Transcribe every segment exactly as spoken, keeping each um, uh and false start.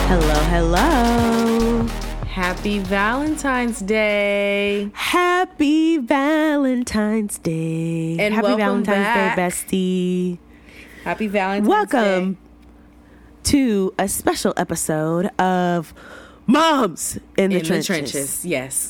Hello, hello. Happy Valentine's Day. Happy Valentine's Day. And Happy welcome Valentine's back. Day, bestie. Happy Valentine's Welcome Day. to a special episode of Moms in the In Trenches. the trenches, yes.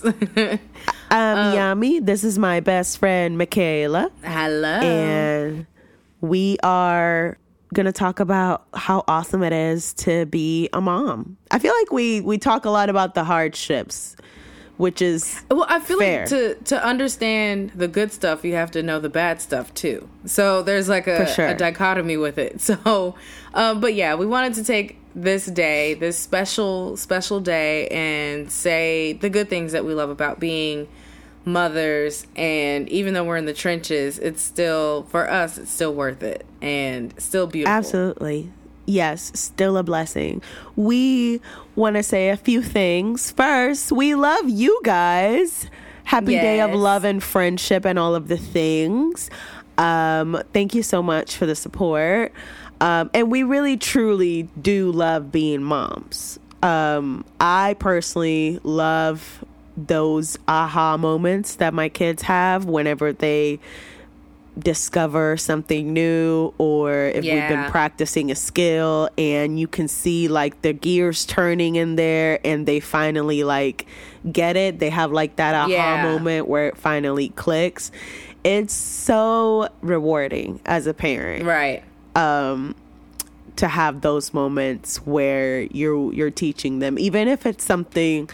I'm Yami. This is my best friend, Michaela. Hello. And we are going to talk about how awesome it is to be a mom. I feel like we, we talk a lot about the hardships, which is well, I feel fair. like to, to understand the good stuff, you have to know the bad stuff too. So there's like a, For sure. a dichotomy with it. So, um, but yeah, we wanted to take this day, this special, special day, and say the good things that we love about being mothers. And even though we're in the trenches, it's still, for us, it's still worth it and still beautiful. Absolutely. Yes, still a blessing. We want to say a few things. First, we love you guys. Happy Day of Yes. Love and Friendship and all of the things. Um, thank you so much for the support. Um, and we really, truly do love being moms. Um, I personally love those aha moments that my kids have whenever they discover something new, or if we've been Yeah. practicing a skill and you can see like the gears turning in there and they finally like get it. They have like that aha Yeah. moment where it finally clicks. It's so rewarding as a parent. Right. Um, to have those moments where you're you're teaching them, even if it's something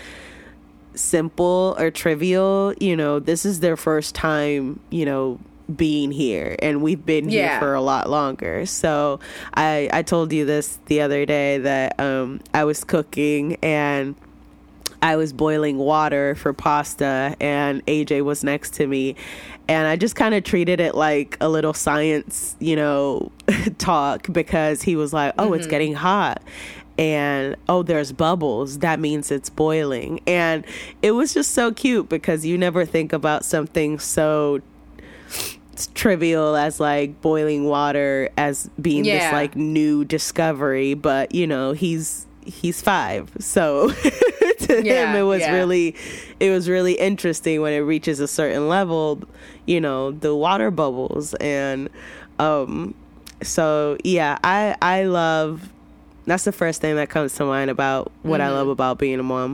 simple or trivial. You know, this is their first time, you know, being here, and we've been here Yeah. for a lot longer. So I I told you this the other day that um I was cooking and I was boiling water for pasta, and A J was next to me, and I just kind of treated it like a little science, you know, talk, because he was like, oh, Mm-hmm. it's getting hot. And, oh, there's bubbles. That means it's boiling. And it was just so cute, because you never think about something so trivial as like boiling water as being this Yeah. like new discovery. But, you know, he's he's five. So to Yeah, him, it was yeah. really, it was really interesting when it reaches a certain level, you know, the water bubbles. And um, so, yeah, I, I love, that's the first thing that comes to mind about what I Mm-hmm. love about being a mom.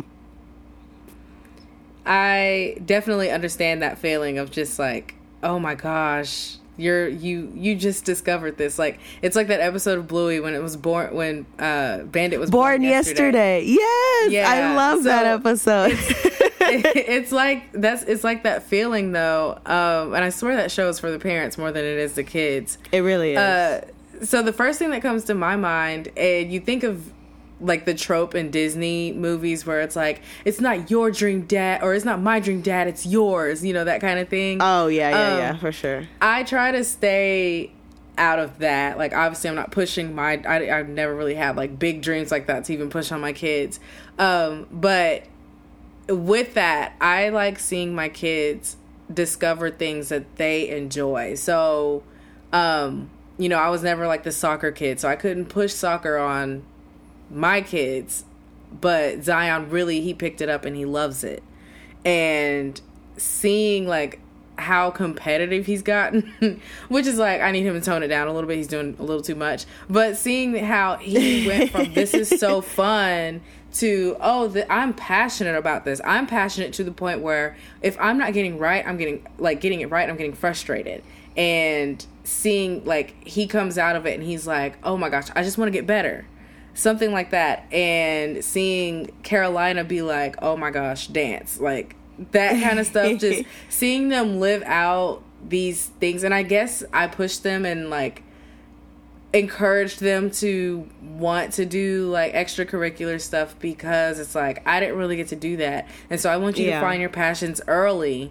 I definitely understand that feeling of just like, oh my gosh, you're you you just discovered this. Like, it's like that episode of Bluey when it was born, when uh Bandit was born, Born yesterday. Yes. Yeah, I love so that episode. It's like that's it's like that feeling though, um, and I swear that show is for the parents more than it is the kids. It really is. Uh, so the first thing that comes to my mind, and you think of like the trope in Disney movies where it's like, it's not your dream dad, or it's not my dream dad, it's yours, you know, that kind of thing. oh, yeah, yeah, um, yeah, for sure. I try to stay out of that. Like, obviously I'm not pushing my, I, I've never really had like big dreams like that to even push on my kids. Um, but with that, I like seeing my kids discover things that they enjoy. So, um, you know, I was never like the soccer kid, so I couldn't push soccer on my kids, but Zion really, he picked it up and he loves it. And seeing like how competitive he's gotten, which is like, I need him to tone it down a little bit. He's doing a little too much. But seeing how he went from this is so fun to, oh, the, I'm passionate about this. I'm passionate to the point where if I'm not getting right, I'm getting like getting it right. I'm getting frustrated. And seeing like he comes out of it and he's like, oh my gosh, I just want to get better. Something like that. And seeing Carolina be like, oh my gosh, dance. Like that kind of stuff. Just seeing them live out these things. And I guess I pushed them and like encouraged them to want to do like extracurricular stuff, because it's like, I didn't really get to do that. And so I want you Yeah. to find your passions early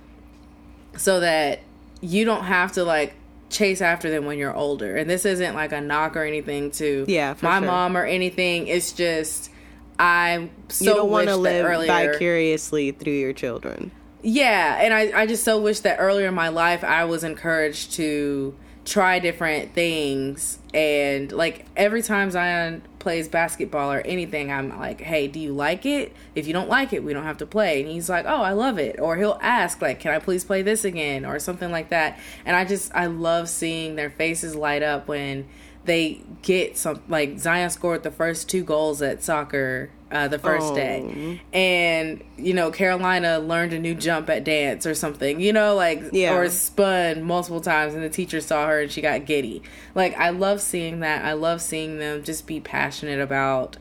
so that you don't have to like chase after them when you're older. And this isn't like a knock or anything to Yeah, for my sure. mom or anything. It's just, I so You don't want wish to that live earlier, vicariously through your children. yeah, and I, I just so wish that earlier in my life I was encouraged to try different things. And like every time Zion plays basketball or anything, I'm like, hey, do you like it? If you don't like it, we don't have to play. And he's like, oh, I love it. Or he'll ask, like, can I please play this again? Or something like that. And I just, I love seeing their faces light up when they get some, like Zion scored the first two goals at soccer uh, the first oh. day. And, you know, Carolina learned a new jump at dance or something, you know, like, yeah. or spun multiple times and the teacher saw her and she got giddy. Like, I love seeing that. I love seeing them just be passionate about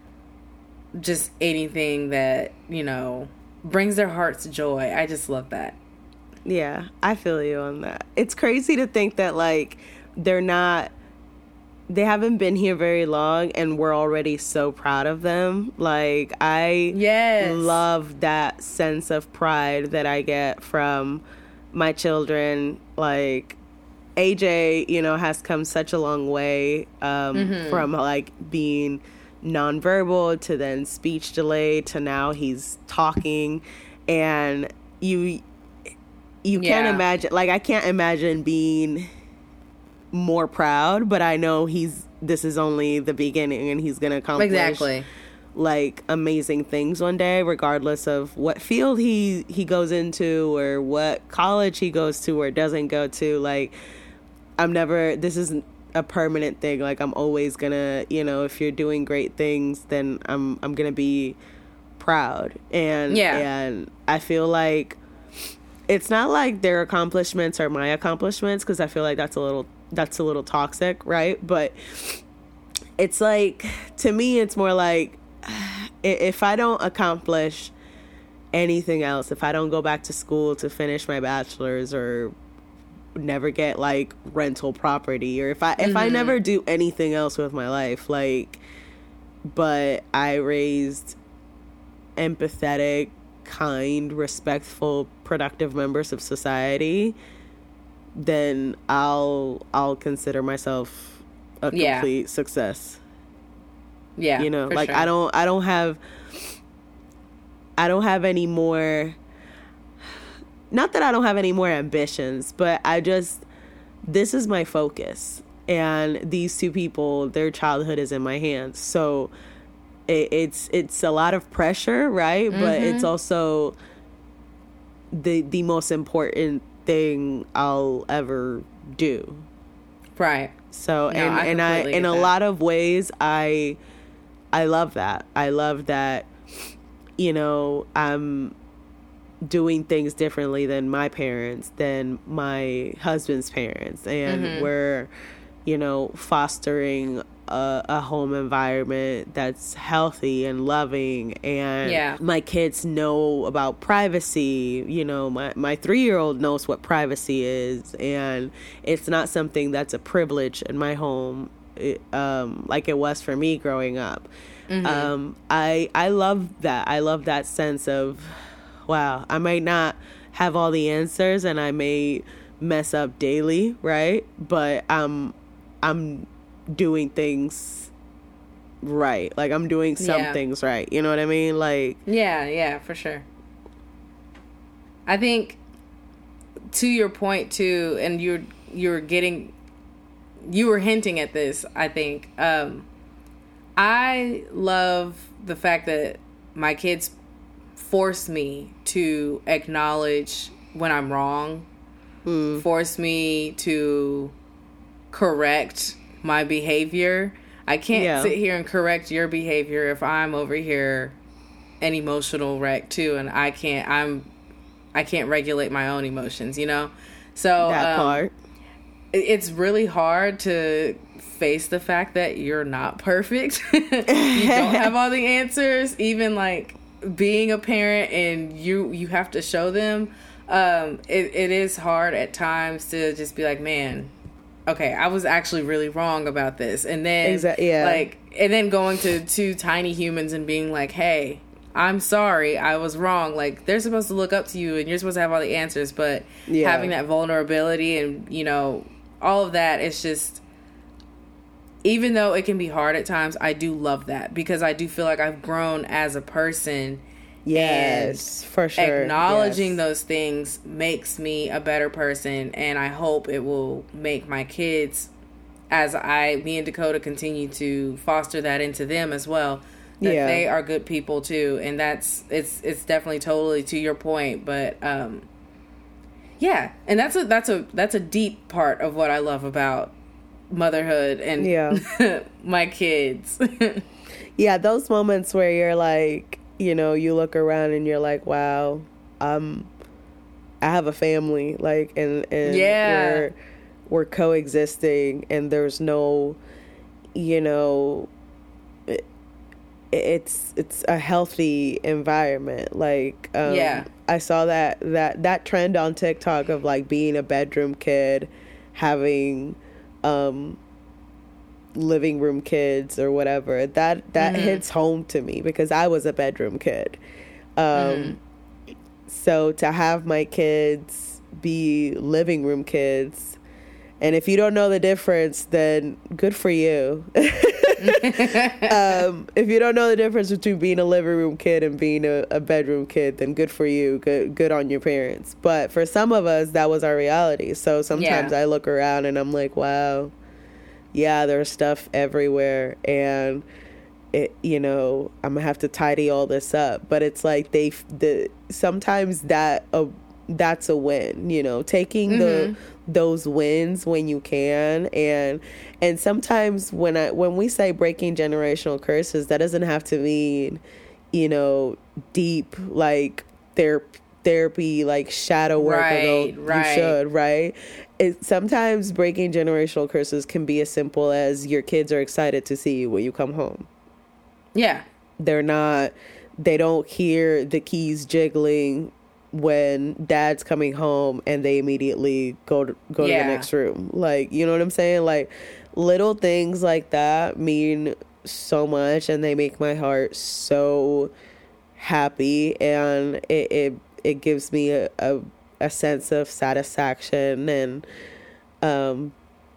just anything that, you know, brings their hearts joy. I just love that. Yeah, I feel you on that. It's crazy to think that, like, they're not, they haven't been here very long and we're already so proud of them. Like, I yes. love that sense of pride that I get from my children. Like, A J, you know, has come such a long way um, mm-hmm. from, like, being nonverbal to then speech delay to now he's talking. And you, you yeah. can't imagine, like, I can't imagine being more proud, but I know he's this is only the beginning and he's gonna accomplish exactly like amazing things one day, regardless of what field he he goes into or what college he goes to or doesn't go to. Like, I'm never this isn't a permanent thing. Like, I'm always gonna, you know, if you're doing great things, then I'm I'm gonna be proud. And yeah and I feel like it's not like their accomplishments are my accomplishments, because I feel like that's a little that's a little toxic, right? But it's like, to me, it's more like, if I don't accomplish anything else, if I don't go back to school to finish my bachelor's or never get like rental property, or if I if mm-hmm. I never do anything else with my life, like, but I raised empathetic, kind, respectful, productive members of society, then I'll I'll consider myself a complete yeah. success. Yeah, you know, like sure. I don't I don't have I don't have any more. Not that I don't have any more ambitions, but I just this is my focus, and these two people, their childhood is in my hands, so it, it's it's a lot of pressure, right? Mm-hmm. But it's also the the most important thing I'll ever do. Right. So no, and I and I in a that. lot of ways I I love that. I love that, you know, I'm doing things differently than my parents, than my husband's parents, and mm-hmm. we're, you know, fostering a, a home environment that's healthy and loving, and yeah. my kids know about privacy. You know, my, my three-year-old knows what privacy is, and it's not something that's a privilege in my home, it, um, like it was for me growing up. Mm-hmm. Um, I I love that. I love that sense of, wow, I might not have all the answers and I may mess up daily, right? But I'm I'm doing things right. Like, I'm doing some yeah. things right. You know what I mean? Like, yeah, yeah, for sure. I think, to your point too, and you're you're getting you were hinting at this, I think. Um, I love the fact that my kids force me to acknowledge when I'm wrong, mm. force me to correct my behavior. I can't yeah. sit here and correct your behavior if I'm over here an emotional wreck too, and I can't I'm I can't regulate my own emotions, you know? So that um, part. It's really hard to face the fact that you're not perfect. You don't have all the answers, even like being a parent, and you you have to show them. Um, it, it is hard at times to just be like, man, okay, I was actually really wrong about this. And then exactly, yeah. like, and then going to two tiny humans and being like, hey, I'm sorry, I was wrong. Like, they're supposed to look up to you and you're supposed to have all the answers, but yeah. having that vulnerability and, you know, all of that, it's just, even though it can be hard at times, I do love that, because I do feel like I've grown as a person Yes, for sure. Acknowledging yes. those things makes me a better person, and I hope it will make my kids, as I, me and Dakota continue to foster that into them as well, that yeah. they are good people too. And that's, it's, it's definitely totally to your point, but, um, yeah. And that's a, that's a, that's a deep part of what I love about motherhood and yeah. my kids. Yeah. Those moments where you're like, you know, you look around and you're like, wow, um, I have a family, like, and, and yeah. we're, we're coexisting, and there's no, you know, it, it's, it's a healthy environment. Like, um, yeah. I saw that, that, that trend on TikTok of like being a bedroom kid, having, um, living room kids or whatever, that that mm-hmm. hits home to me because I was a bedroom kid. Um mm-hmm. So to have my kids be living room kids, and if you don't know the difference, then good for you. um if you don't know the difference between being a living room kid and being a, a bedroom kid, then good for you, good good on your parents. But for some of us, that was our reality. So sometimes yeah. I look around and I'm like, wow, yeah, there's stuff everywhere, and it, you know, I'm gonna have to tidy all this up. But it's like they, the sometimes that uh, that's a win, you know, taking mm-hmm. the those wins when you can, and and sometimes when I when we say breaking generational curses, that doesn't have to mean, you know, deep like therapy. therapy like shadow work, right, although right. you should, right? It, sometimes breaking generational curses can be as simple as your kids are excited to see you when you come home. Yeah. They're not, they don't hear the keys jiggling when dad's coming home and they immediately go to, go yeah. to the next room. Like, you know what I'm saying? Like, little things like that mean so much, and they make my heart so happy, and it, it it gives me a, a, a sense of satisfaction and um,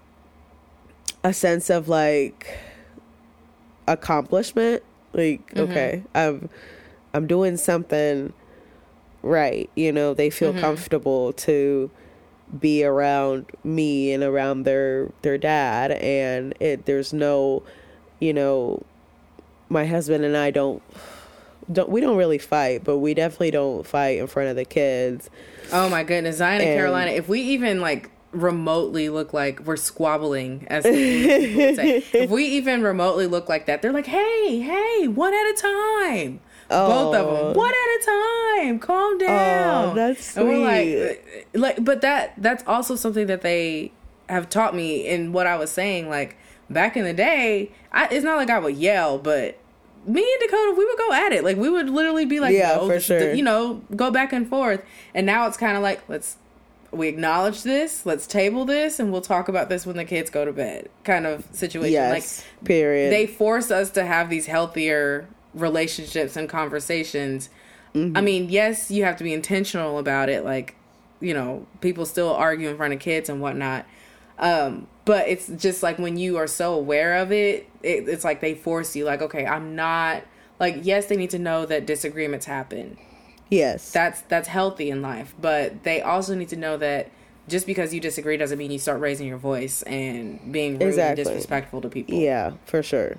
a sense of like accomplishment. Like, mm-hmm. okay, I'm, I'm doing something right. You know, they feel mm-hmm. comfortable to be around me and around their, their dad. And it, there's no, you know, my husband and I don't, Don't we don't really fight, but we definitely don't fight in front of the kids. Oh my goodness, Zion and, and Carolina, if we even like remotely look like we're squabbling, as people would say, if we even remotely look like that, they're like, hey, hey, one at a time. Oh. Both of them, one at a time. Calm down. Oh, that's sweet. And we're like, like, but that that's also something that they have taught me in what I was saying. Like back in the day, I, it's not like I would yell, but me and Dakota, we would go at it. Like, we would literally be like, yeah, no, for sure. You know, go back and forth. And now it's kind of like, let's, we acknowledge this, let's table this, and we'll talk about this when the kids go to bed kind of situation. Yes, like, period. They force us to have these healthier relationships and conversations. Mm-hmm. I mean, yes, you have to be intentional about it. Like, you know, people still argue in front of kids and whatnot. Um, but it's just like when you are so aware of it, it, it's like they force you, like, okay, I'm not, like, yes, they need to know that disagreements happen. Yes. That's, that's healthy in life. But they also need to know that just because you disagree doesn't mean you start raising your voice and being rude exactly. and disrespectful to people. Yeah, for sure.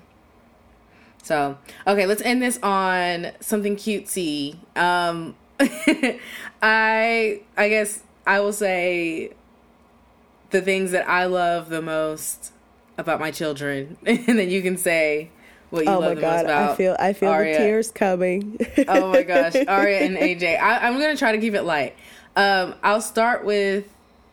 So, okay, let's end this on something cutesy. Um, I, I guess I will say the things that I love the most about my children, and then you can say what you oh love the God, most about. I feel I feel Aria. the tears coming. Oh my gosh, Aria and A J. I, I'm gonna try to keep it light. Um, I'll start with.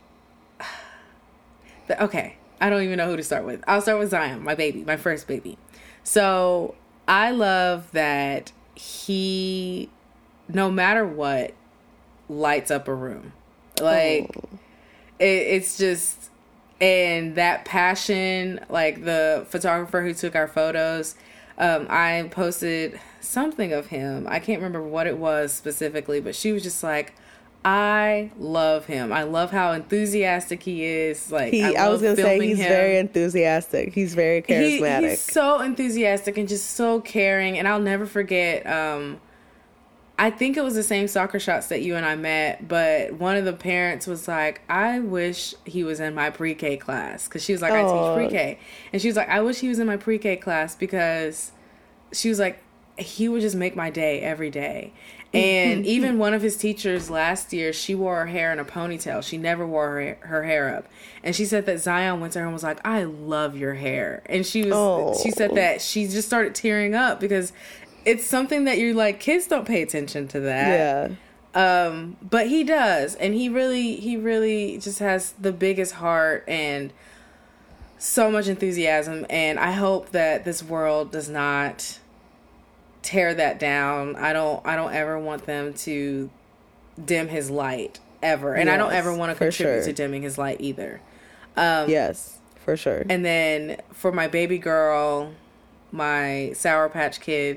The, okay, I don't even know who to start with. I'll start with Zion, my baby, my first baby. So I love that he, no matter what, lights up a room. Like. Oh. It, it's just, and that passion, like the photographer who took our photos, um, I posted something of him. I can't remember what it was specifically, but she was just like, I love him. I love how enthusiastic he is. Like he, I, I was going to say he's him. very enthusiastic. He's very charismatic. He, he's so enthusiastic and just so caring. And I'll never forget, um, I think it was the same Soccer Shots that you and I met, but one of the parents was like, I wish he was in my pre-K class. Because she was like, I Aww. teach pre-K. And she was like, I wish he was in my pre-K class because she was like, he would just make my day every day. And even one of his teachers last year, she wore her hair in a ponytail. She never wore her, her hair up. And she said that Zion went to her and was like, I love your hair. And she was, Aww. she said that she just started tearing up because it's something that you're like, kids don't pay attention to that. Yeah. Um, but he does. And he really, he really just has the biggest heart and so much enthusiasm. And I hope that this world does not tear that down. I don't I don't ever want them to dim his light ever. And yes, I don't ever want to contribute sure. to dimming his light either. Um, yes, for sure. And then for my baby girl, my Sour Patch Kid,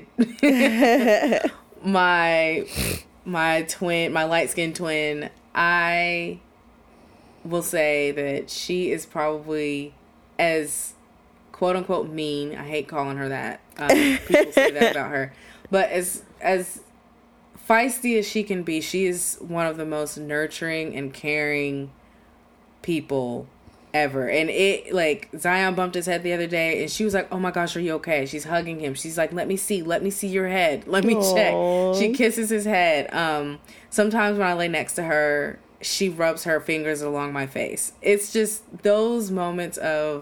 my my twin, my light-skinned twin, I will say that she is probably as quote-unquote mean. I hate calling her that. Um, people say that about her. But as as feisty as she can be, she is one of the most nurturing and caring people ever. And it, like, Zion bumped his head the other day, and she was like, oh my gosh, are you okay? She's hugging him. She's like, let me see. Let me see your head. Let me Aww. check. She kisses his head. Um, sometimes when I lay next to her, she rubs her fingers along my face. It's just those moments of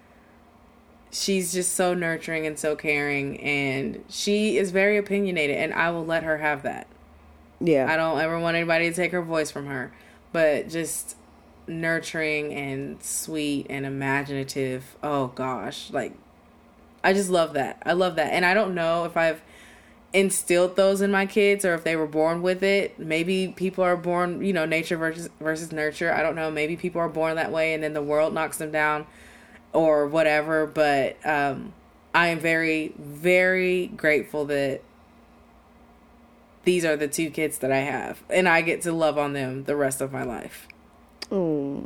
she's just so nurturing and so caring, and she is very opinionated, and I will let her have that. Yeah. I don't ever want anybody to take her voice from her, but just nurturing and sweet and imaginative. Oh gosh, like I just love that. I love that. And I don't know if I've instilled those in my kids or if they were born with it. Maybe people are born, you know, nature versus versus nurture. I don't know. Maybe people are born that way and then the world knocks them down or whatever, but um, I am very, very grateful that these are the two kids that I have, and I get to love on them the rest of my life. Oh,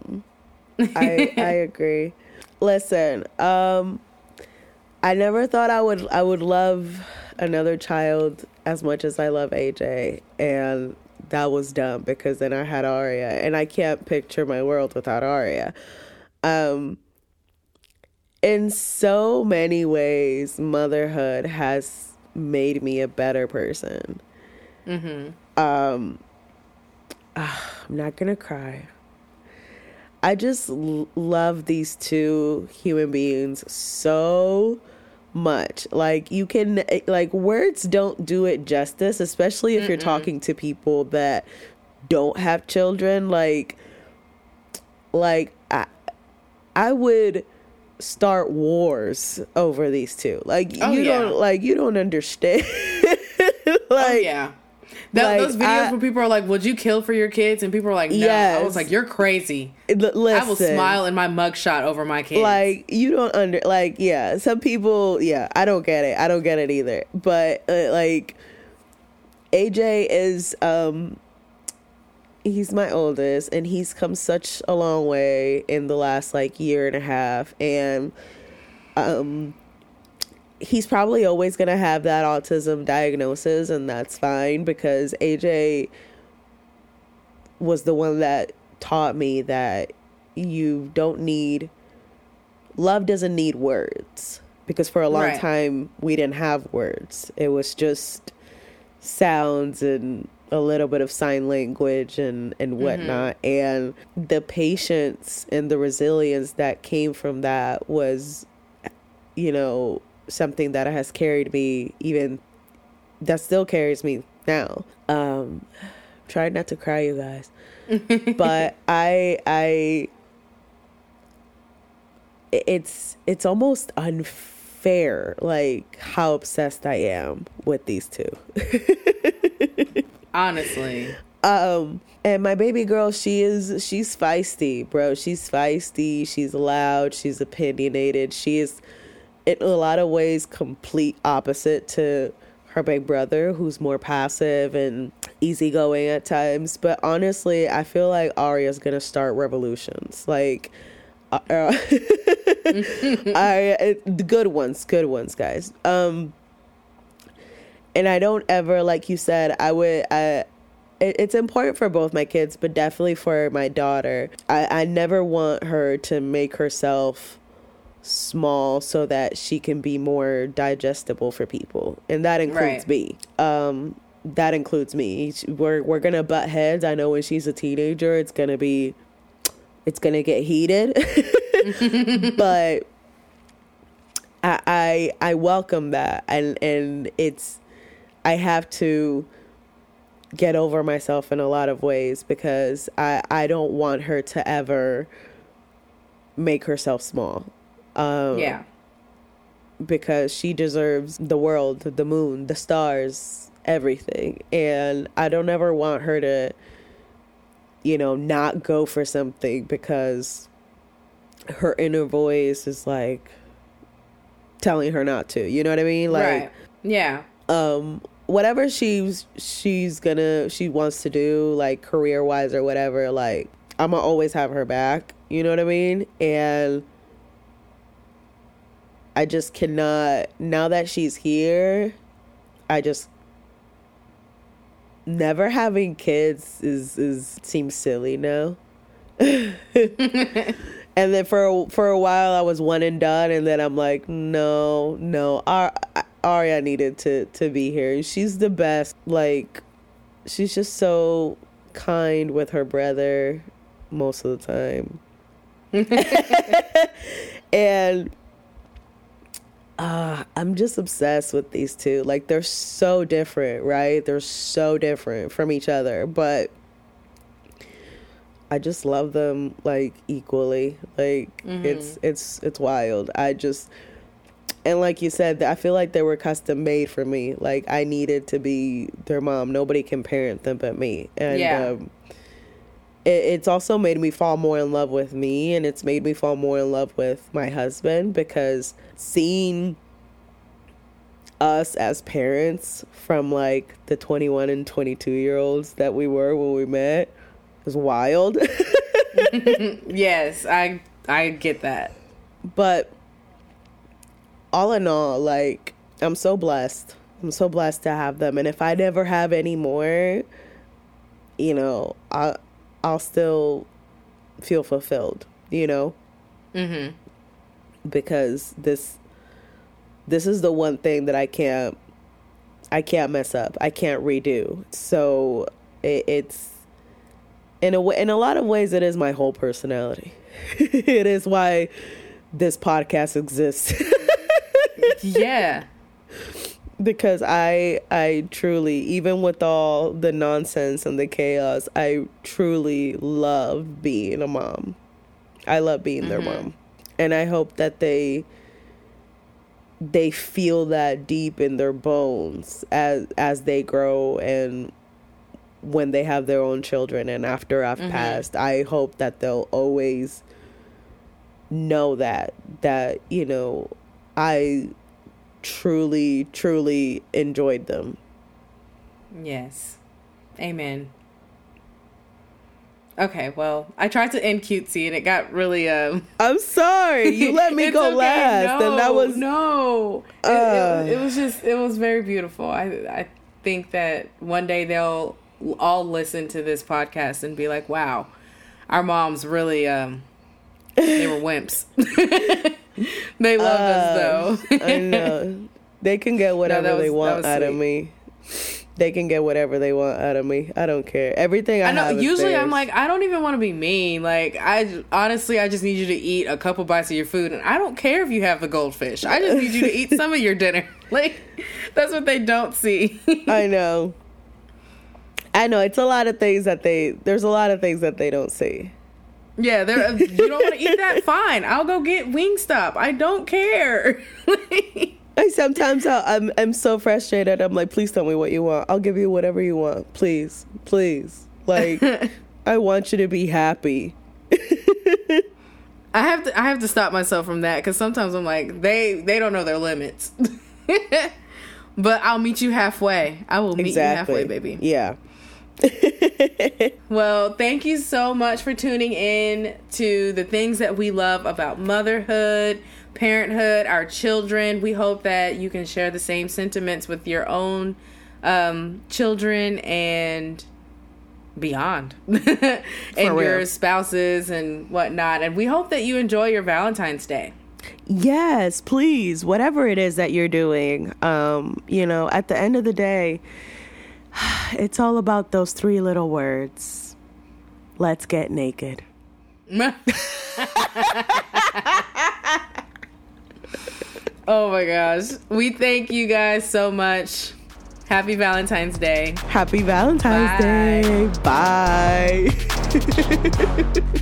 I I agree. Listen, um, I never thought I would I would love another child as much as I love A J, and that was dumb because then I had Aria, and I can't picture my world without Aria. Um. In so many ways, motherhood has made me a better person. Mm-hmm. Um, uh, I'm not gonna cry. I just l- love these two human beings so much. Like, you can, like, words don't do it justice, especially if Mm-mm. you're talking to people that don't have children. Like, like I, I would start wars over these two. Like, oh, you yeah. don't like you don't understand. like oh, yeah that, like, those videos I, where people are like, would you kill for your kids? And people are like, no. Yes. I was like, you're crazy. L- listen, I will smile in my mugshot over my kids. Like, you don't under like yeah some people yeah I don't get it I don't get it either. But uh, like A J is um he's my oldest, and he's come such a long way in the last like year and a half, and um he's probably always gonna have that autism diagnosis, and that's fine because A J was the one that taught me that you don't need love doesn't need words, because for a long right. time we didn't have words. It was just sounds and a little bit of sign language and, and whatnot. Mm-hmm. And the patience and the resilience that came from that was, you know, something that has carried me, even that still carries me now. Um, try not to cry, you guys. But I, I, it's, it's almost unfair, like how obsessed I am with these two. Honestly. Um, and my baby girl, she is, she's feisty, bro. She's feisty. She's loud. She's opinionated. She is, in a lot of ways, complete opposite to her big brother, who's more passive and easygoing at times. But honestly, I feel like Aria's gonna start revolutions. Like, uh, I, it, the good ones, good ones, guys. Um, and I don't ever, like you said, I would, I, it, it's important for both my kids, but definitely for my daughter. I, I never want her to make herself small so that she can be more digestible for people. And that includes right. me. Um, that includes me. We're, we're going to butt heads. I know when she's a teenager, it's going to be, it's going to get heated, but I, I, I welcome that. And, and it's, I have to get over myself in a lot of ways because I, I don't want her to ever make herself small. Um, yeah. Because she deserves the world, the moon, the stars, everything. And I don't ever want her to, you know, not go for something because her inner voice is like telling her not to. You know what I mean? Like, right. Yeah. Um, whatever she's she's gonna she wants to do, like career wise or whatever, like I'm gonna always have her back. You know what I mean? And I just cannot, now that she's here, I just, never having kids is, is seems silly now. And then for a, for a while I was one and done, and then I'm like, no, no, Ar- Aria needed to, to be here. She's the best. Like, she's just so kind with her brother most of the time. And Uh, I'm just obsessed with these two. Like, they're so different, right? They're so different from each other, but I just love them like equally. Like, mm-hmm. it's it's it's wild. I just, and like you said, I feel like they were custom made for me. Like, I needed to be their mom. Nobody can parent them but me. And yeah. um, it, it's also made me fall more in love with me, and it's made me fall more in love with my husband, because seeing us as parents from like the twenty-one and twenty-two year olds that we were when we met was wild. Yes, I I get that. But all in all, like, I'm so blessed. I'm so blessed to have them. And if I never have any more, you know, I I'll still feel fulfilled, you know? Mm-hmm. Because this this is the one thing that I can't I can't mess up. I can't redo. So it, it's in a way, in a lot of ways, it is my whole personality. It is why this podcast exists. Yeah. Because I I truly, even with all the nonsense and the chaos, I truly love being a mom. I love being mm-hmm. their mom. And I hope that they they feel that deep in their bones as as they grow, and when they have their own children, and after I've mm-hmm. passed, I hope that they'll always know that that, you know, I truly, truly enjoyed them. Yes. Amen. Okay, well, I tried to end cutesy and it got really, um... I'm sorry. You let me go okay. last. No, and that was... No. Uh, it, it, it was just, it was very beautiful. I, I think that one day they'll all listen to this podcast and be like, wow, our moms really, um... they were wimps. They loved uh, us, though. I know. They can get whatever no, was, they want out sweet. of me. They can get whatever they want out of me. I don't care. Everything I, I know. Have is usually, theirs. I'm like, I don't even want to be mean. Like, I honestly, I just need you to eat a couple bites of your food, and I don't care if you have the goldfish. I just need you to eat some of your dinner. Like, that's what they don't see. I know. I know. It's a lot of things that they. There's a lot of things that they don't see. Yeah, they're, you don't want to eat that? Fine. I'll go get Wingstop. I don't care. I sometimes I'll, I'm I'm so frustrated. I'm like, please tell me what you want. I'll give you whatever you want. Please, please. Like, I want you to be happy. I have to I have to stop myself from that, because sometimes I'm like, they they don't know their limits. But I'll meet you halfway. I will meet exactly. you halfway, baby. Yeah. Well, thank you so much for tuning in to the things that we love about motherhood, parenthood, our children. We hope that you can share the same sentiments with your own um, children and beyond and your spouses and whatnot. And we hope that you enjoy your Valentine's Day. Yes, please. Whatever it is that you're doing, um, you know, at the end of the day, it's all about those three little words. Let's get naked. Oh my gosh. We thank you guys so much. Happy Valentine's Day. Happy Valentine's Bye. Day. Bye.